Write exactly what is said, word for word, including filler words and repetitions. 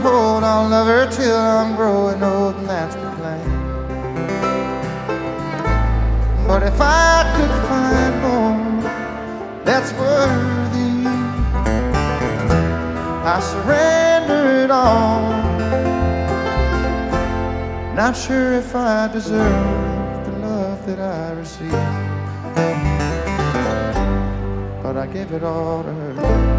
hold, I'll love her till I'm growing old, and that's the plan. But if I could find more that's worthy, I surrender it all. Not sure if I deserve the love that I received, but I gave it all to her.